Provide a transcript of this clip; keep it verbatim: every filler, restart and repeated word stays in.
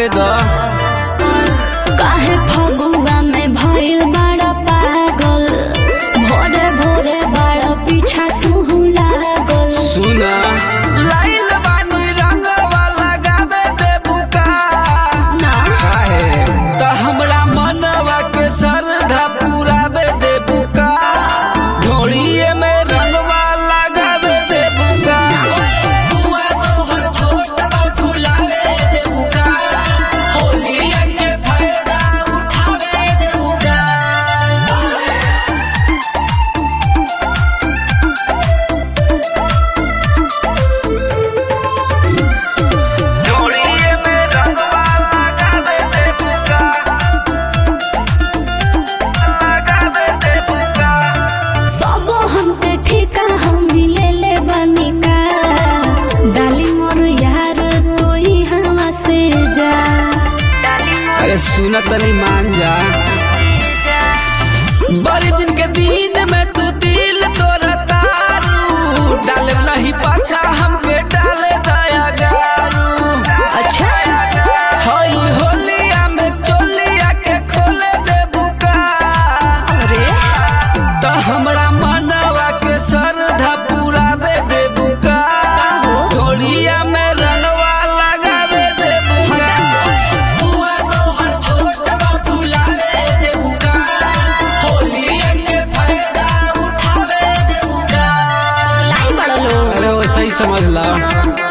लगावे दो। काहे फगुआ में भइल बड़ा पागल, भोरे भोरे बड़ा पीछा तू लागल। सुना लाइल बानी रंगवा लगावे दे बुका ना काहे त हमरा मनवा के श्रद्धा पुरावे दे बुका, ढोलिए में रंगवा लगावे दे बुका। बुआ तोहर छोट बा फुलावे दे बुका, होलिया के फायदा उठावे दे बुका। ढोलिए में रंगवा लगावे दे बुका, लगावे दे बुका। सब हमके ठिका हम ले ले बानी का, डाली मोर यार तू ही हवा से जा। अरे सुना तनी मान जा, बड़े दिन के दिन में तू दिल तोरा तारू, डाले नहीं पाछा हमके डाले दया गारू। अच्छा हई होलिया में चोलिया के खोले दे बुका, अरे त हमरा मनवा के श्रद्धा पुरावे दे बुका, ढोलिया में रंगवा लगावे दे बुका। बुआ तोहर छोट बा फुलावे दे बुका, होलिया के फायदा उठावे दे बुका। लाई बड़ा लो। अरे वैसे ही समझ ला।